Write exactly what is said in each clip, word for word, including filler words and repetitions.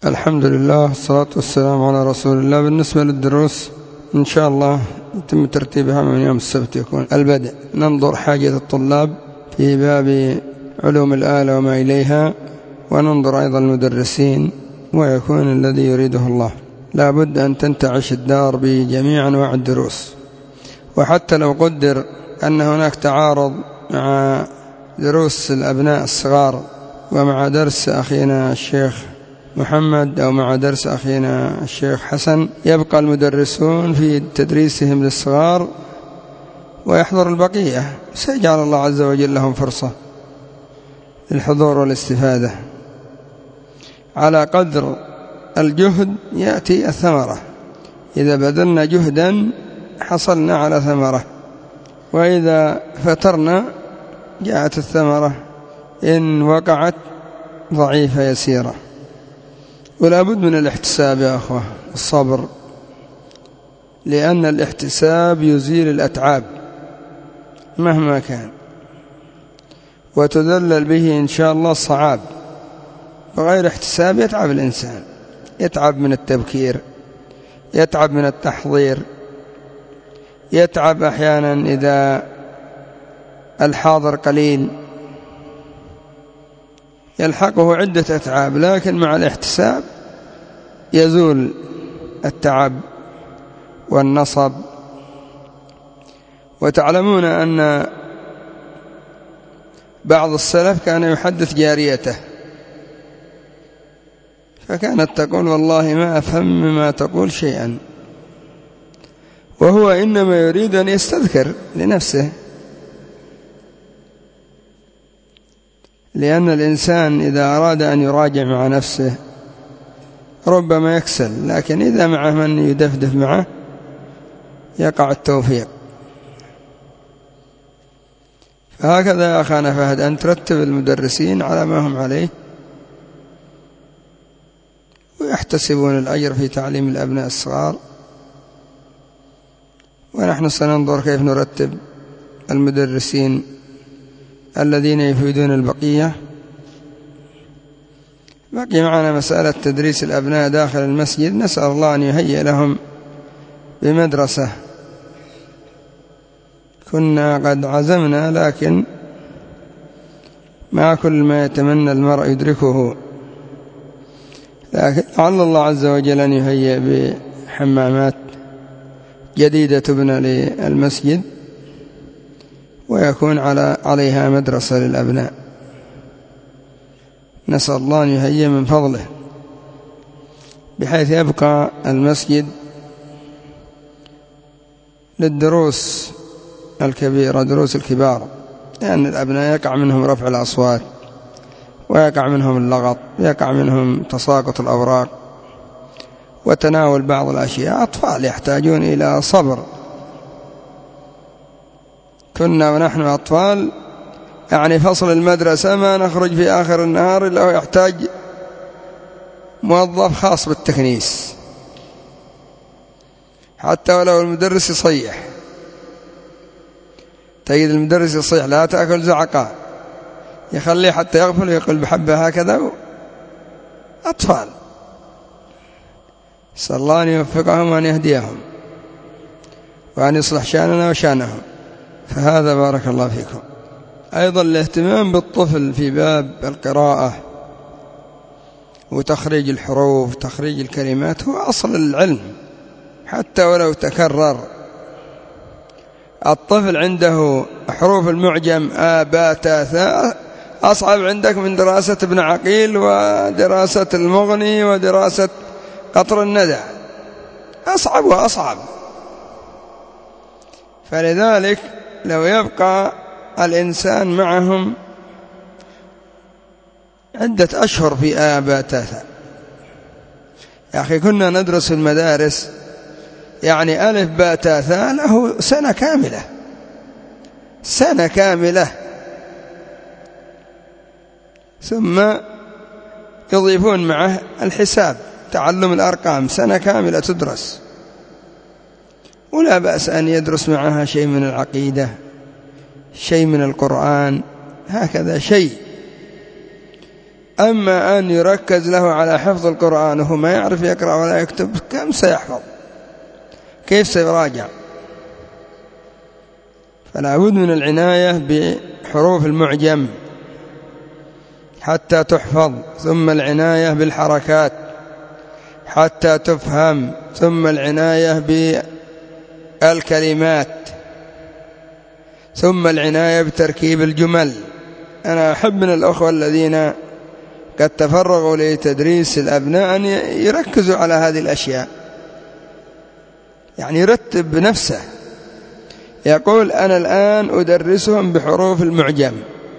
الحمد لله والصلاة والسلام على رسول الله. بالنسبة للدروس إن شاء الله يتم ترتيبها من يوم السبت يكون البدء. ننظر حاجة الطلاب في باب علوم الآلة وما إليها، وننظر أيضا المدرسين، ويكون الذي يريده الله. لا بد أن تنتعش الدار بجميع أنواع الدروس، وحتى لو قدر أن هناك تعارض مع دروس الأبناء الصغار ومع درس أخينا الشيخ محمد أو مع درس أخينا الشيخ حسن، يبقى المدرسون في تدريسهم للصغار ويحضر البقية، سيجعل الله عز وجل لهم فرصة للحضور والاستفادة. على قدر الجهد يأتي الثمرة، إذا بذلنا جهدا حصلنا على ثمرة، وإذا فترنا جاءت الثمرة إن وقعت ضعيفة يسيرة. ولا بد من الاحتساب يا أخوة، الصبر، لأن الاحتساب يزيل الأتعاب مهما كان، وتذلل به إن شاء الله الصعاب. بغير احتساب يتعب الإنسان، يتعب من التبكير، يتعب من التحضير، يتعب أحيانا إذا الحاضر قليل، يلحقه عدة أتعاب. لكن مع الاحتساب يزول التعب والنصب. وتعلمون أن بعض السلف كان يحدث جاريته، فكانت تقول: والله ما أفهم مما تقول شيئا، وهو إنما يريد أن يستذكر لنفسه، لأن الإنسان إذا أراد أن يراجع مع نفسه ربما يكسل، لكن إذا معه من يدفدف معه يقع التوفيق. فهكذا يا أخانا فهد أن ترتب المدرسين على ما هم عليه، ويحتسبون الأجر في تعليم الأبناء الصغار، ونحن سننظر كيف نرتب المدرسين الذين يفيدون البقية. بقي معنا مسألة تدريس الأبناء داخل المسجد، نسأل الله أن يهيئ لهم بمدرسة. كنا قد عزمنا، لكن ما كل ما يتمنى المرء يدركه، لكن لعل الله عز وجل أن يهيئ بحمامات جديدة تبنى للمسجد، ويكون على عليها مدرسة للأبناء. نسأل الله أن يهيئ من فضله بحيث يبقى المسجد للدروس الكبيرة، دروس الكبار، لأن الأبناء يقع منهم رفع الأصوات، ويقع منهم اللغط، ويقع منهم تساقط الأوراق وتناول بعض الأشياء. أطفال يحتاجون إلى صبر. كنا ونحن أطفال يعني فصل المدرسة ما نخرج في آخر النهار إلا هو يحتاج موظف خاص بالتكنيس، حتى ولو المدرس يصيح، تجد المدرس يصيح: لا تأكل زعقا، يخليه حتى يغفل ويقول بحبة هكذا. أطفال، نسأل الله أن يوفقهم وأن يهديهم وأن يصلح شأننا وشأنهم. فهذا بارك الله فيكم. أيضا الاهتمام بالطفل في باب القراءة وتخريج الحروف، تخريج الكلمات، هو أصل العلم حتى ولو تكرر. الطفل عنده حروف المعجم آ با تا ثاء أصعب عندك من دراسة ابن عقيل ودراسة المغني ودراسة قطر الندى، أصعب وأصعب. فلذلك لو يبقى الإنسان معهم عدة أشهر في آباتها. يا أخي كنا ندرس في المدارس يعني ألف باء تاء ثاء له سنة كاملة، سنة كاملة، ثم يضيفون معه الحساب، تعلم الأرقام، سنة كاملة تدرس. ولا بأس أن يدرس معها شيء من العقيدة، شيء من القرآن، هكذا شيء. أما أن يركز له على حفظ القرآن وهو ما يعرف يقرأ ولا يكتب، كم سيحفظ؟ كيف سيراجع؟ فلا بد من العناية بحروف المعجم حتى تحفظ، ثم العناية بالحركات حتى تفهم، ثم العناية بالكلمات، ثم العناية بتركيب الجمل. أنا أحب من الأخوة الذين قد تفرغوا لتدريس الأبناء أن يركزوا على هذه الأشياء، يعني يرتب بنفسه، يقول أنا الآن أدرسهم بحروف المعجم.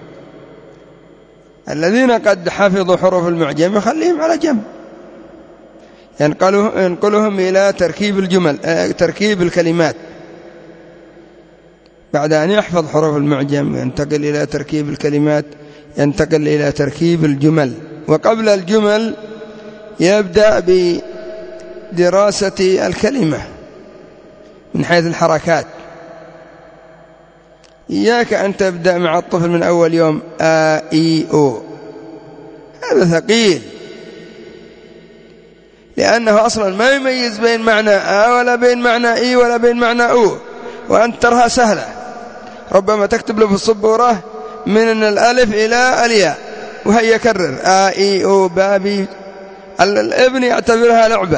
الذين قد حفظوا حروف المعجم يخليهم على جنب، ينقلهم إلى تركيب الجمل، تركيب الكلمات. بعد أن يحفظ حروف المعجم ينتقل إلى تركيب الكلمات، ينتقل إلى تركيب الجمل. وقبل الجمل يبدأ بدراسة الكلمة من حيث الحركات. إياك أن تبدأ مع الطفل من أول يوم آ إي أو، هذا ثقيل، لأنه أصلا ما يميز بين معنى آ ولا بين معنى إي ولا بين معنى أو، وأنت ترها سهلة. ربما تكتب له في السبورة من الألف إلى الياء وهي يكرر آ إي أو بابي. الابن يعتبرها لعبة،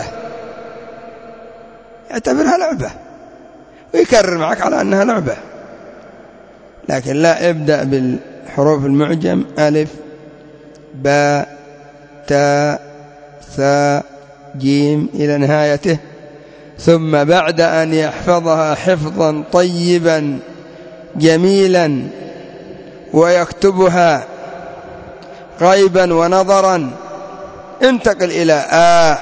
يعتبرها لعبة ويكرر معك على أنها لعبة. لكن لا، ابدأ بالحروف المعجم ألف باء تاء ثاء جيم إلى نهايته، ثم بعد أن يحفظها حفظا طيبا جميلا ويكتبها غيبا ونظرا، انتقل إلى آ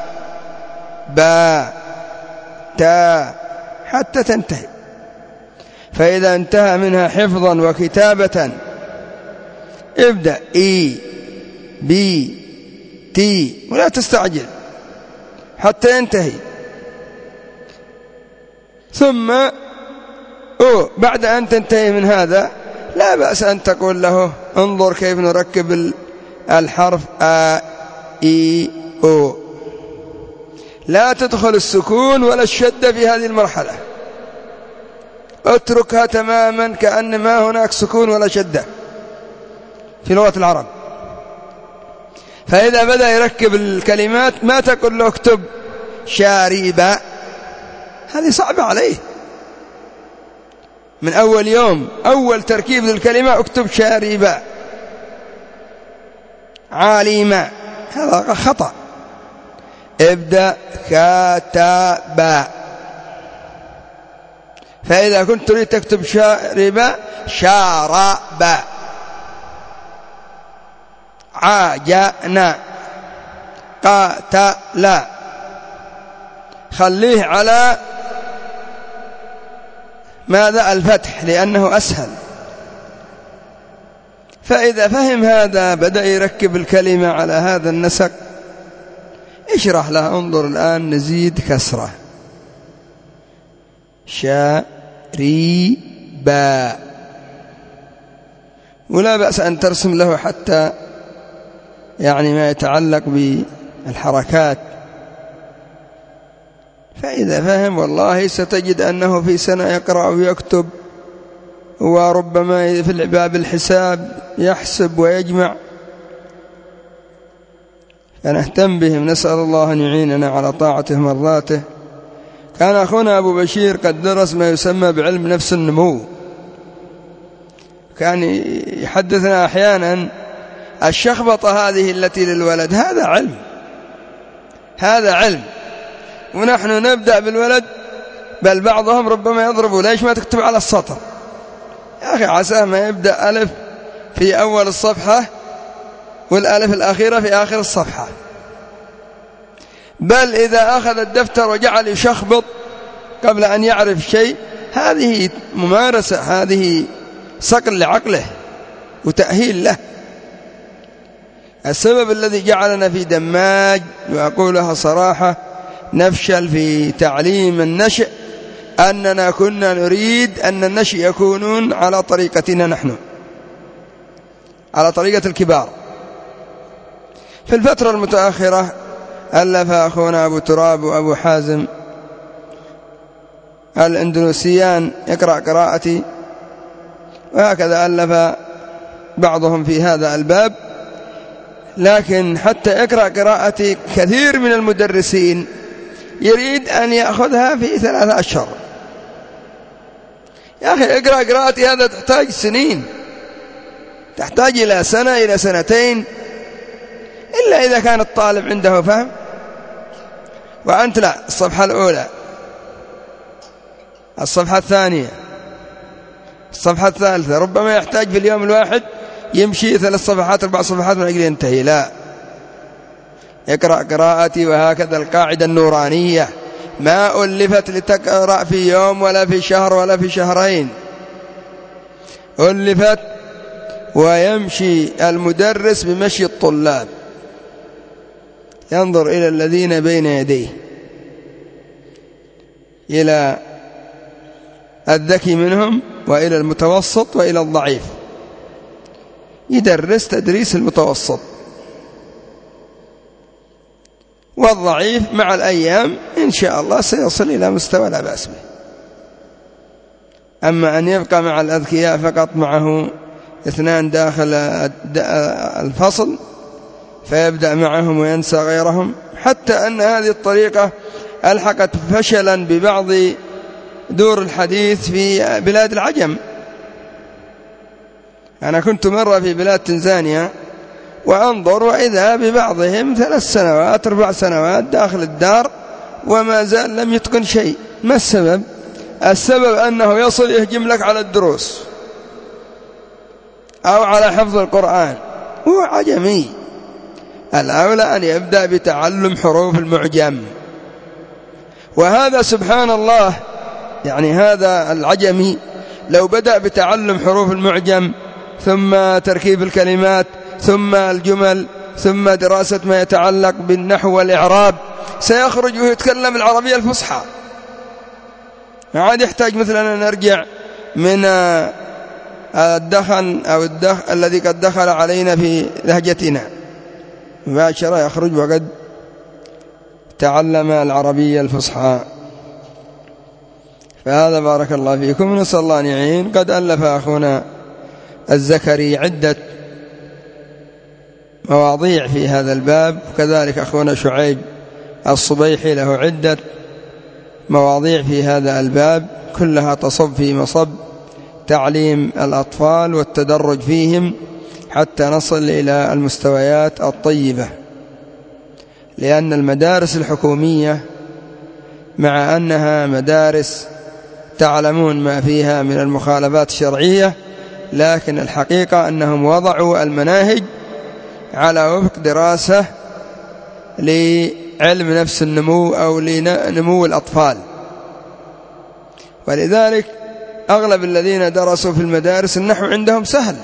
باء تاء حتى تنتهي. فإذا انتهى منها حفظا وكتابة ابدأ إي بي تي، ولا تستعجل حتى ينتهي. ثم أو بعد أن تنتهي من هذا لا بأس أن تقول له انظر كيف نركب الحرف آ إي أو. لا تدخل السكون ولا الشدة في هذه المرحلة، اتركها تماما كأن ما هناك سكون ولا شدة في لغة العرب. فإذا بدأ يركب الكلمات ما تقول له اكتب شاربة، هذه صعبة عليه. من أول يوم أول تركيب للكلمة اكتب شاربة عالمة، هذا خطأ. ابدأ كتابة. فإذا كنت تريد تكتب شاربة شارب عاجنا قاتل، خليه على ماذا؟ الفتح، لأنه أسهل. فإذا فهم هذا بدأ يركب الكلمة على هذا النسق. اشرح له انظر الآن نزيد كسرة شاربا، ولا بأس أن ترسم له حتى يعني ما يتعلق بالحركات. فإذا فهم والله ستجد أنه في سنة يقرأ ويكتب، وربما في الباب الحساب يحسب ويجمع. فنهتم بهم، نسأل الله أن يعيننا على طاعته مرضاته. كان أخونا أبو بشير قد درس ما يسمى بعلم نفس النمو، كان يحدثنا أحيانا الشخبطة هذه التي للولد هذا علم، هذا علم، ونحن نبدأ بالولد، بل بعضهم ربما يضربه ليش ما تكتب على السطر يا أخي، عساه ما يبدأ ألف في أول الصفحة والألف الأخيرة في آخر الصفحة. بل إذا أخذ الدفتر وجعل يشخبط قبل أن يعرف شيء، هذه ممارسة، هذه صقل لعقله وتأهيل له. السبب الذي جعلنا في دماج، وأقولها صراحة، نفشل في تعليم النشء أننا كنا نريد أن النشء يكونون على طريقتنا نحن، على طريقة الكبار. في الفترة المتأخرة ألف أخونا أبو تراب وأبو حازم الأندونيسيان يقرأ قراءتي، وهكذا ألف بعضهم في هذا الباب. لكن حتى يقرأ قراءتي كثير من المدرسين يريد أن يأخذها في ثلاثة أشهر. يا أخي اقرأ قراءتي هذا تحتاج سنين، تحتاج إلى سنة إلى سنتين، إلا إذا كان الطالب عنده فهم. وأنت لا، الصفحة الأولى، الصفحة الثانية، الصفحة الثالثة، ربما يحتاج في اليوم الواحد يمشي ثلاث صفحات أربع صفحات من أجل ينتهي. لا، اقرأ قراءتي. وهكذا القاعدة النورانية ما ألفت لتقرأ في يوم ولا في شهر ولا في شهرين، ألفت ويمشي المدرس بمشي الطلاب، ينظر إلى الذين بين يديه، إلى الذكي منهم وإلى المتوسط وإلى الضعيف، يدرس تدريس المتوسط، والضعيف مع الأيام إن شاء الله سيصل إلى مستوى لا بأس به. أما أن يبقى مع الأذكياء فقط، معه اثنان داخل الفصل فيبدأ معهم وينسى غيرهم، حتى أن هذه الطريقة ألحقت فشلا ببعض دور الحديث في بلاد العجم. أنا كنت مرة في بلاد تنزانيا وأنظر وإذا ببعضهم ثلاث سنوات أربع سنوات داخل الدار وما زال لم يتقن شيء. ما السبب؟ السبب أنه يصل يهجم لك على الدروس أو على حفظ القرآن، هو عجمي. الأولى أن يبدأ بتعلم حروف المعجم، وهذا سبحان الله، يعني هذا العجمي لو بدأ بتعلم حروف المعجم ثم تركيب الكلمات ثم الجمل ثم دراسة ما يتعلق بالنحو والإعراب سيخرج ويتكلم العربية الفصحى، ما عاد يحتاج مثلا أن نرجع من الدخن أو الدخ الذي قد دخل علينا في لهجتنا، مباشرة يخرج وقد تعلم العربية الفصحى. فهذا بارك الله فيكم، نسأل الله أن يعين. قد ألف أخونا الزكري عدة مواضيع في هذا الباب، وكذلك أخونا شعيب الصبيحي له عدة مواضيع في هذا الباب، كلها تصب في مصب تعليم الأطفال والتدرج فيهم حتى نصل إلى المستويات الطيبة. لأن المدارس الحكومية مع أنها مدارس تعلمون ما فيها من المخالفات الشرعية، لكن الحقيقة أنهم وضعوا المناهج على وفق دراسة لعلم نفس النمو أو لنمو الأطفال. ولذلك أغلب الذين درسوا في المدارس النحو عندهم سهل،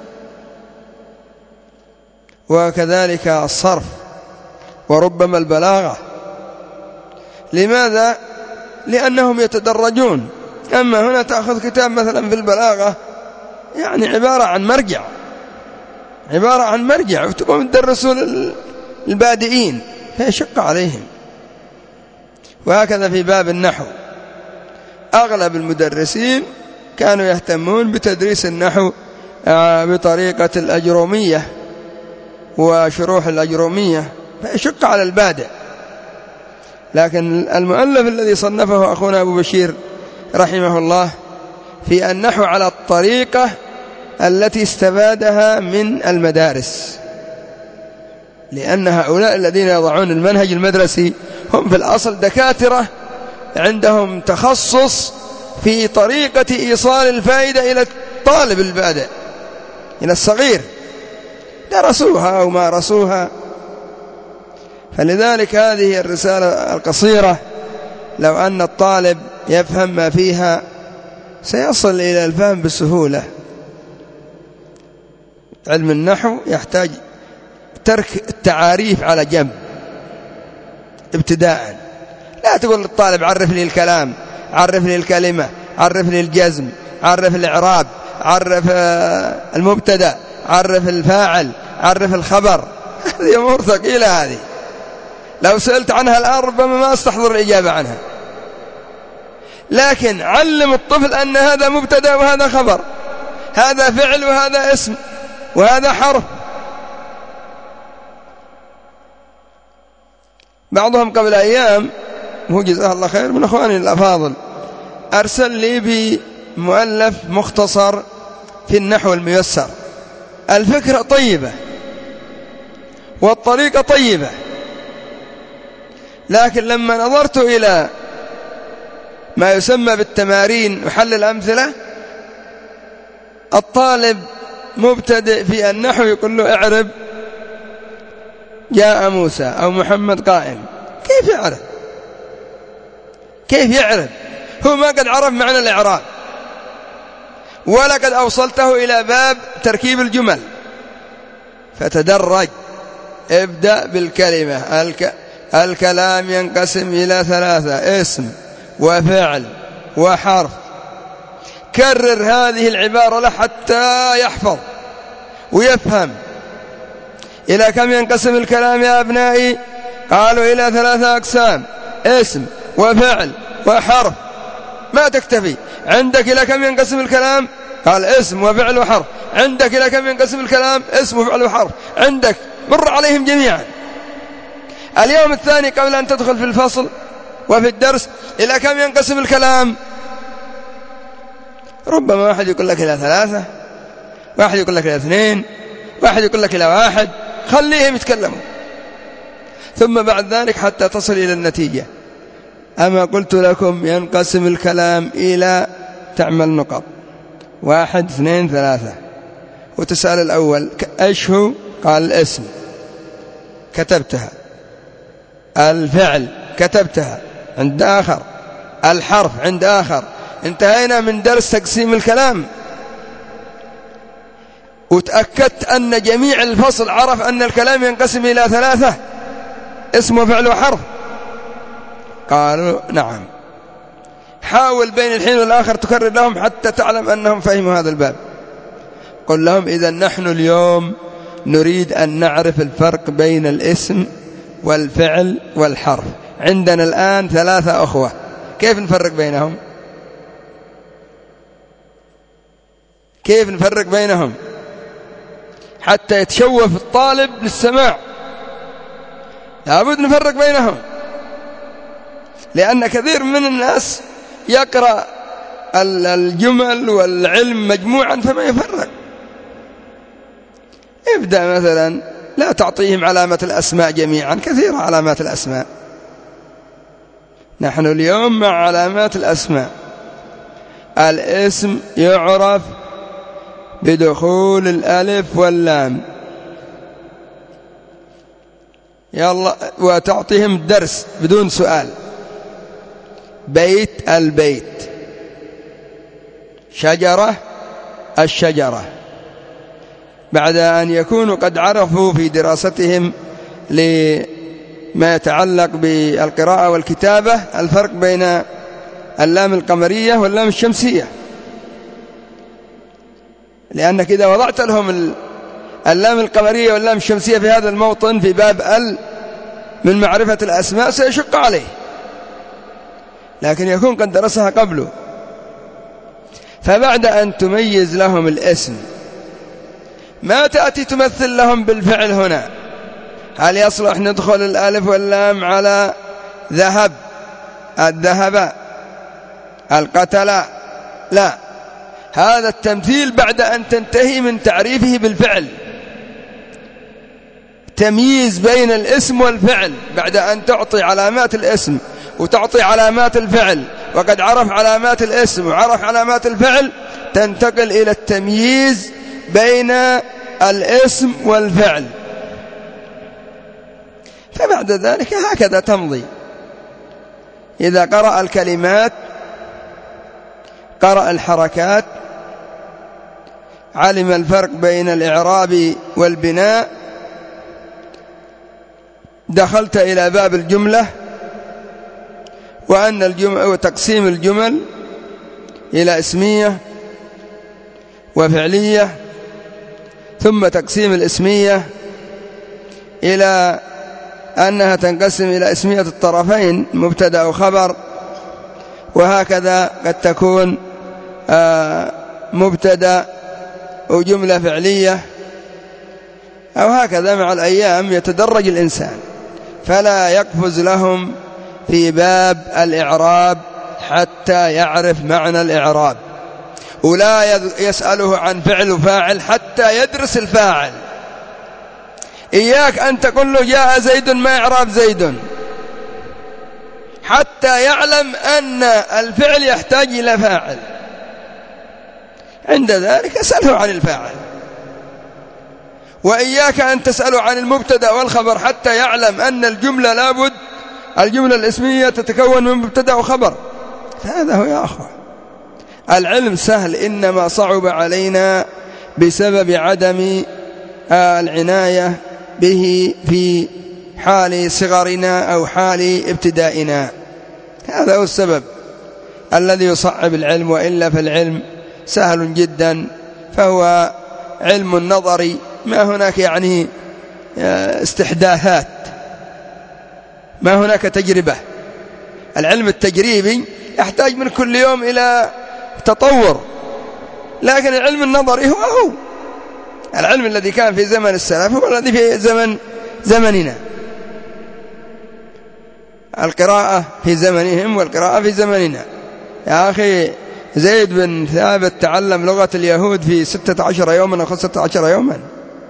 وكذلك الصرف وربما البلاغة. لماذا؟ لأنهم يتدرجون. أما هنا تأخذ كتاب مثلا في البلاغة يعني عبارة عن مرجع، عبارة عن مرجع، وتقوم تدرسوا للبادئين فيشق عليهم. وهكذا في باب النحو أغلب المدرسين كانوا يهتمون بتدريس النحو بطريقة الأجرومية وشروح الأجرومية فيشق على البادئ. لكن المؤلف الذي صنفه أخونا أبو بشير رحمه الله في النحو على الطريقة التي استفادها من المدارس، لأن هؤلاء الذين يضعون المنهج المدرسي هم في الأصل دكاترة عندهم تخصص في طريقة إيصال الفائدة إلى الطالب البادئ، إلى الصغير، درسوها أو مارسوها. فلذلك هذه الرسالة القصيرة لو أن الطالب يفهم ما فيها سيصل إلى الفهم بسهولة. علم النحو يحتاج ترك التعاريف على جنب ابتداء. لا تقول للطالب عرف لي الكلام، عرف لي الكلمة، عرف لي الجزم، عرف الإعراب، عرف المبتدأ، عرف الفاعل، عرف الخبر، هذه أمور ثقيلة، هذه لو سألت عنها الآن ربما ما استحضر الإجابة عنها. لكن علم الطفل أن هذا مبتدأ وهذا خبر، هذا فعل وهذا اسم وهذا حرف. بعضهم قبل أيام، هو جزاه الله خير من أخواني الأفاضل، أرسل لي بمؤلف مختصر في النحو الميسر. الفكرة طيبة والطريقة طيبة، لكن لما نظرت إلى ما يسمى بالتمارين وحل الأمثلة، الطالب مبتدئ في النحو يقول له اعرب جاء موسى أو محمد قائم، كيف يعرف؟ كيف يعرف؟ هو ما قد عرف معنى الإعراب، ولا قد أوصلته إلى باب تركيب الجمل. فتدرج، ابدأ بالكلمة. الك... الكلام ينقسم إلى ثلاثة: اسم وفعل وحرف. كرر هذه العبارة له حتى يحفظ ويفهم. إلى كم ينقسم الكلام يا أبنائي؟ قالوا إلى ثلاثة أقسام: اسم وفعل وحرف. ما تكتفي عندك إلى كم ينقسم الكلام؟ قال اسم وفعل وحرف. عندك إلى كم ينقسم الكلام؟ اسم وفعل وحرف. عندك، مر عليهم جميعا. اليوم الثاني قبل أن تدخل في الفصل وفي الدرس، إلى كم ينقسم الكلام؟ ربما واحد يقول لك إلى ثلاثة، واحد يقول لك إلى اثنين، واحد يقول لك إلى واحد. خليهم يتكلموا، ثم بعد ذلك حتى تصل إلى النتيجة. أما قلت لكم ينقسم الكلام إلى، تعمل نقط: واحد اثنين ثلاثة، وتسأل الأول إيش هو؟ قال الاسم، كتبتها. الفعل كتبتها عند آخر. الحرف عند آخر. انتهينا من درس تقسيم الكلام، وتأكدت أن جميع الفصل عرف أن الكلام ينقسم إلى ثلاثة: اسم وفعل وحرف. قالوا نعم. حاول بين الحين والآخر تكرر لهم حتى تعلم أنهم فهموا هذا الباب. قل لهم إذا نحن اليوم نريد أن نعرف الفرق بين الاسم والفعل والحرف. عندنا الآن ثلاثة أخوة، كيف نفرق بينهم؟ كيف نفرق بينهم حتى يتشوف الطالب للسماع؟ لابد نفرق بينهم، لأن كثير من الناس يقرأ الجمل والعلم مجموعا فما يفرق. ابدأ مثلا، لا تعطيهم علامة الأسماء جميعا، كثيرة علامات الأسماء. نحن اليوم مع علامات الأسماء. الاسم يعرف بدخول الألف واللام، يلا، وتعطيهم الدرس بدون سؤال. بيت البيت، شجرة الشجرة. بعد أن يكونوا قد عرفوا في دراستهم لما يتعلق بالقراءة والكتابة الفرق بين اللام القمرية واللام الشمسية، لأنك إذا وضعت لهم اللام القمرية واللام الشمسية في هذا الموطن في باب ال من معرفة الأسماء سيشق عليه، لكن يكون قد درسها قبله. فبعد أن تميز لهم الاسم، ما تأتي تمثل لهم بالفعل هنا. هل يصلح ندخل الألف واللام على ذهب، الذهب، القتل؟ لا، هذا التمثيل بعد أن تنتهي من تعريفه بالفعل. تمييز بين الاسم والفعل بعد أن تعطي علامات الاسم وتعطي علامات الفعل، وقد عرف علامات الاسم وعرف علامات الفعل، تنتقل إلى التمييز بين الاسم والفعل. فبعد ذلك هكذا تمضي. إذا قرأ الكلمات، قرأ الحركات، علم الفرق بين الإعراب والبناء، دخلت إلى باب الجملة، وأن الجمل وتقسيم الجمل إلى اسمية وفعلية، ثم تقسيم الاسمية إلى أنها تنقسم إلى اسمية الطرفين مبتدأ وخبر، وهكذا قد تكون مبتدأ وجملة فعلية، أو هكذا مع الأيام يتدرج الإنسان، فلا يقفز لهم في باب الإعراب حتى يعرف معنى الإعراب، ولا يسأله عن فعل وفاعل حتى يدرس الفاعل. إياك أن تقول له جاء زيد ما إعراب زيد، حتى يعلم أن الفعل يحتاج إلى فاعل، عند ذلك اسأله عن الفاعل. وإياك أن تسأله عن المبتدأ والخبر حتى يعلم أن الجملة لابد الجملة الاسمية تتكون من مبتدأ وخبر. هذا هو يا أخوة، العلم سهل، إنما صعب علينا بسبب عدم العناية به في حال صغرنا أو حال ابتدائنا. هذا هو السبب الذي يصعب العلم، وإلا فالعلم سهل جدا، فهو علم نظري، ما هناك يعني استحداثات، ما هناك تجربة. العلم التجريبي يحتاج من كل يوم إلى تطور، لكن العلم النظري هو هو العلم الذي كان في زمن السلف هو الذي في زمن زمننا. القراءة في زمنهم والقراءة في زمننا. يا أخي زيد بن ثابت تعلم لغة اليهود في ستة عشر يوما أو خمسة عشر يوما،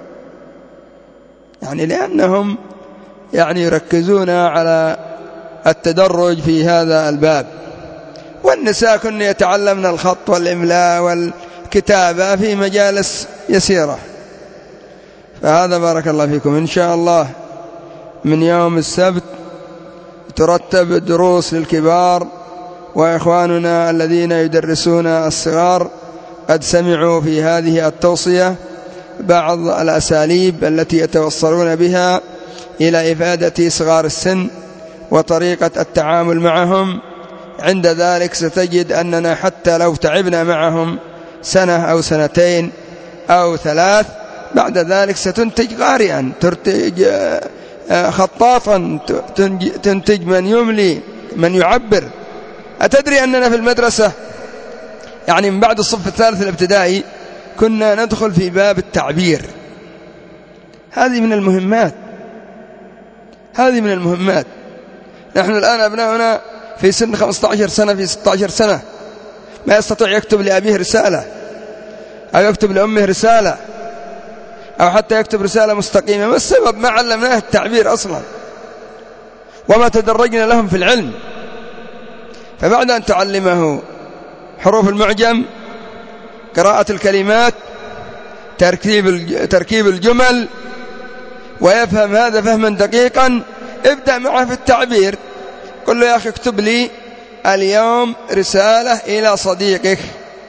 يعني لأنهم يعني يركزون على التدرج في هذا الباب. والنساء كن يتعلمن الخط والإملاء والكتابة في مجالس يسيرة. فهذا بارك الله فيكم. إن شاء الله من يوم السبت ترتب دروس للكبار، وإخواننا الذين يدرسون الصغار قد سمعوا في هذه التوصية بعض الأساليب التي يتوصلون بها إلى إفادة صغار السن وطريقة التعامل معهم. عند ذلك ستجد أننا حتى لو تعبنا معهم سنة أو سنتين أو ثلاث، بعد ذلك ستنتج قارئا، تنتج خطاطا، تنتج من يملي، من يعبر. أتدري أننا في المدرسة يعني من بعد الصف الثالث الابتدائي كنا ندخل في باب التعبير. هذه من المهمات، هذه من المهمات. نحن الآن أبناؤنا في سن خمسة عشر سنة، في ستة عشر سنة، ما يستطيع يكتب لأبيه رسالة أو يكتب لأمه رسالة أو حتى يكتب رسالة مستقيمة. ما السبب؟ ما علمناه التعبير أصلا، وما تدرجنا لهم في العلم. فبعد أن تعلمه حروف المعجم، قراءة الكلمات، تركيب تركيب الجمل، ويفهم هذا فهما دقيقا، ابدأ معه في التعبير. قل له يا أخي اكتب لي اليوم رسالة إلى صديقك،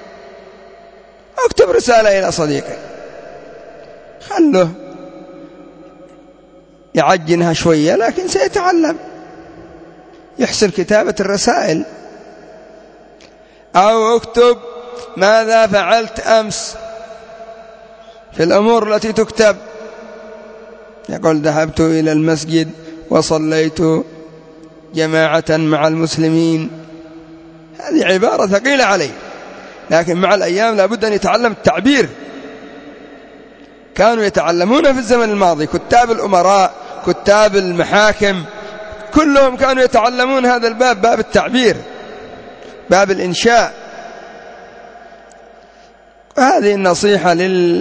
اكتب رسالة إلى صديقك، خله يعجنها شوية لكن سيتعلم، يحسن كتابة الرسائل. أو اكتب ماذا فعلت أمس في الأمور التي تكتب، يقول ذهبت إلى المسجد وصليت جماعة مع المسلمين. هذه عبارة ثقيلة عليه، لكن مع الأيام لابد أن يتعلم التعبير. كانوا يتعلمون في الزمن الماضي، كتاب الأمراء، كتاب المحاكم، كلهم كانوا يتعلمون هذا الباب، باب التعبير، باب الإنشاء. هذه النصيحة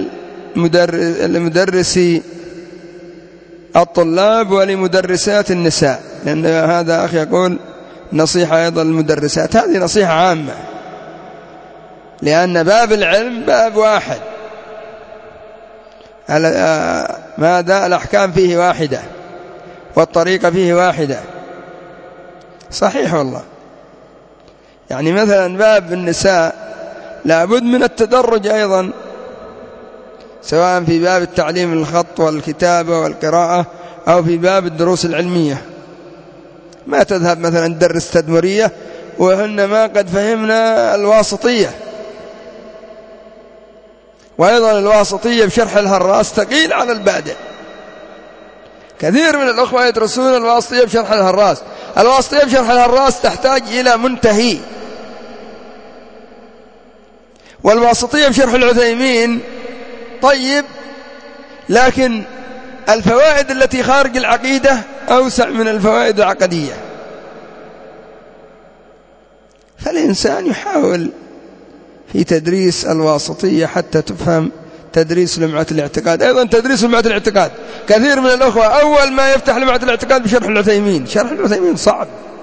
للمدرسي الطلاب ولمدرسات النساء، لأن هذا أخي يقول نصيحة أيضا للمدرسات. هذه نصيحة عامة، لأن باب العلم باب واحد، ماذا الأحكام فيه واحدة والطريقة فيه واحدة. صحيح والله. يعني مثلا باب النساء لابد من التدرج أيضا، سواء في باب التعليم الخط والكتابة والقراءة أو في باب الدروس العلمية. ما تذهب مثلا تدرس تدمرية وهن ما قد فهمنا الواسطية، وأيضا الواسطية بشرح الهراس ثقيل على البادئ، كثير من الأخوة يدرسون الواسطية بشرح الهراس. الواسطية بشرح الهراس تحتاج إلى منتهي، والواسطية بشرح العثيمين طيب، لكن الفوائد التي خارج العقيدة أوسع من الفوائد العقدية. فالإنسان يحاول في تدريس الواسطية حتى تفهم تدريس لمعة الاعتقاد. أيضا تدريس لمعة الاعتقاد، كثير من الأخوة أول ما يفتح لمعة الاعتقاد بشرح العثيمين. شرح العثيمين صعب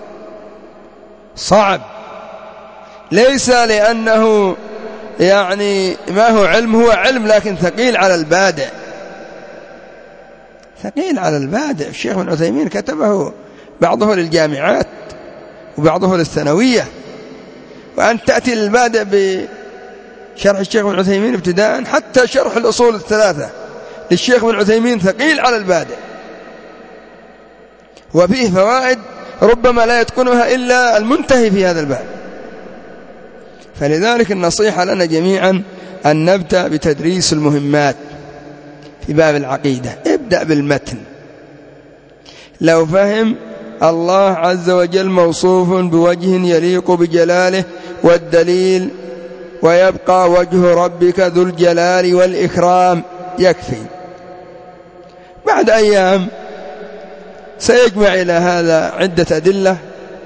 صعب، ليس لأنه يعني ما هو علم، هو علم لكن ثقيل على البادئ، ثقيل على البادئ. الشيخ ابن عثيمين كتبه بعضه للجامعات وبعضه للثانوية، وأن تأتي للبادئ بشرح الشيخ ابن عثيمين ابتداء، حتى شرح الأصول الثلاثة للشيخ ابن عثيمين ثقيل على البادئ، وفيه فوائد ربما لا يتقنها إلا المنتهي في هذا الباب. فلذلك النصيحة لنا جميعا أن نبدأ بتدريس المهمات في باب العقيدة. ابدأ بالمتن. لو فهم الله عز وجل موصوف بوجه يليق بجلاله والدليل، ويبقى وجه ربك ذو الجلال والإكرام، يكفي. بعد أيام سيجمع إلى هذا عدة أدلة،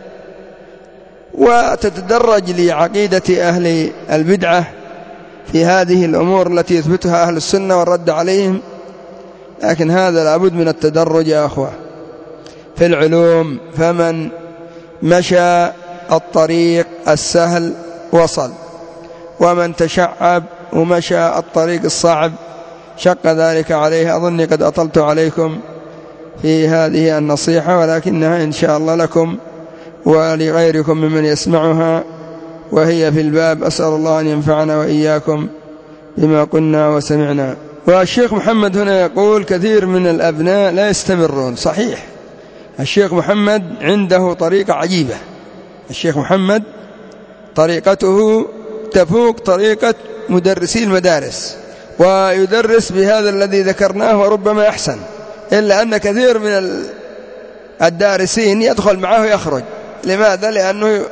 وتتدرج لعقيدة أهل البدعة في هذه الأمور التي يثبتها أهل السنة والرد عليهم. لكن هذا لابد من التدرج يا أخوة في العلوم. فمن مشى الطريق السهل وصل، ومن تشعب ومشى الطريق الصعب شق ذلك عليه. أظني قد أطلت عليكم في هذه النصيحة، ولكنها إن شاء الله لكم ولغيركم ممن يسمعها، وهي في الباب. أسأل الله أن ينفعنا وإياكم بما قلنا وسمعنا. والشيخ محمد هنا يقول كثير من الأبناء لا يستمرون. صحيح، الشيخ محمد عنده طريقة عجيبة. الشيخ محمد طريقته تفوق طريقة مدرسي المدارس، ويدرس بهذا الذي ذكرناه وربما أحسن، إلا أن كثير من الدارسين يدخل معه ويخرج. لماذا؟ لأنه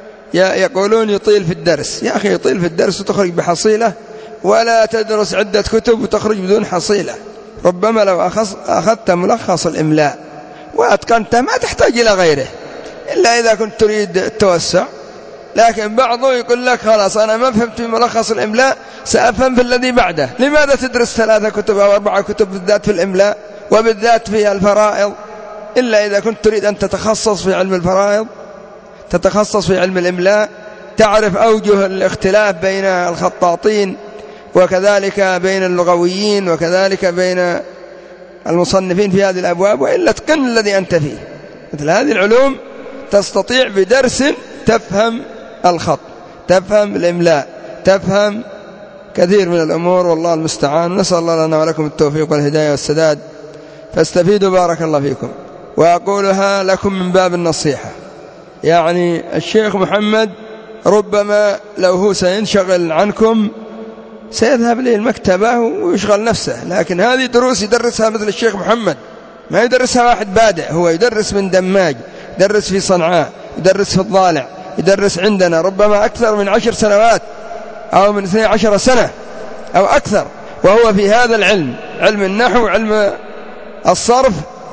يقولون يطيل في الدرس. يا أخي، يطيل في الدرس وتخرج بحصيلة، ولا تدرس عدة كتب وتخرج بدون حصيلة. ربما لو أخذت ملخص الإملاء وأتقنته ما تحتاج إلى غيره، إلا إذا كنت تريد التوسع. لكن بعضه يقول لك خلاص أنا ما فهمت في ملخص الإملاء، سأفهم في الذي بعده. لماذا تدرس ثلاثة كتب أو أربعة كتب بالذات في الإملاء وبالذات في الفرائض؟ إلا إذا كنت تريد أن تتخصص في علم الفرائض، تتخصص في علم الإملاء، تعرف أوجه الاختلاف بين الخطاطين، وكذلك بين اللغويين، وكذلك بين المصنفين في هذه الأبواب، وإلا تقن الذي أنت فيه. مثل هذه العلوم تستطيع بدرس تفهم الخط، تفهم الإملاء، تفهم كثير من الأمور، والله المستعان. نسأل الله لنا ولكم التوفيق والهداية والسداد، فاستفيدوا بارك الله فيكم. وأقولها لكم من باب النصيحة. يعني الشيخ محمد ربما لو هو سينشغل عنكم سيذهب له المكتبة ويشغل نفسه، لكن هذه دروس يدرسها مثل الشيخ محمد، ما يدرسها واحد بادئ. هو يدرس من دماج، يدرس في صنعاء، يدرس في الضالع، يدرس عندنا ربما أكثر من عشر سنوات أو من اثني عشر سنة أو أكثر، وهو في هذا العلم، علم النحو، علم الصرف،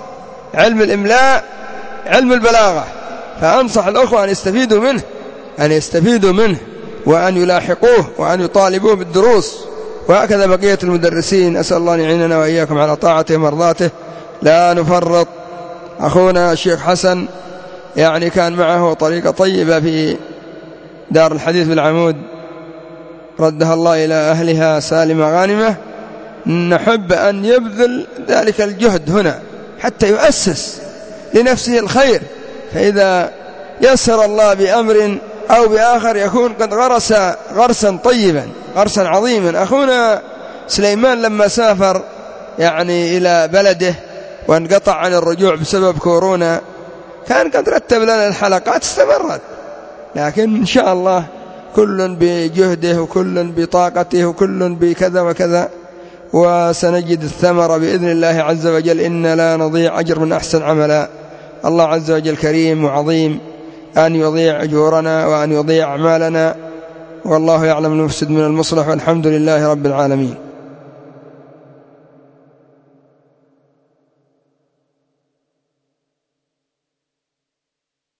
علم الإملاء، علم البلاغة. فأنصح الأخوة أن يستفيدوا منه، أن يستفيدوا منه وأن يلاحقوه وأن يطالبوه بالدروس، وهكذا بقية المدرسين. أسأل الله أن يعيننا وإياكم على طاعته ومرضاته، لا نفرط. أخونا الشيخ حسن يعني كان معه طريقة طيبة في دار الحديث بالعمود، ردها الله إلى أهلها سالمة غانمة. نحب أن يبذل ذلك الجهد هنا حتى يؤسس لنفسه الخير، فإذا يسر الله بأمر أو بآخر يكون قد غرس غرسا طيبا، غرسا عظيما. أخونا سليمان لما سافر يعني إلى بلده وانقطع عن الرجوع بسبب كورونا، كان قد رتب لنا الحلقات استمرت، لكن إن شاء الله كل بجهده وكل بطاقته وكل بكذا وكذا، وسنجد الثمر بإذن الله عز وجل. إن لا نضيع أجر من أحسن عملا. الله عز وجل كريم وعظيم أن يضيع أجورنا وأن يضيع أعمالنا، والله يعلم المفسد من المصلح، والحمد لله رب العالمين.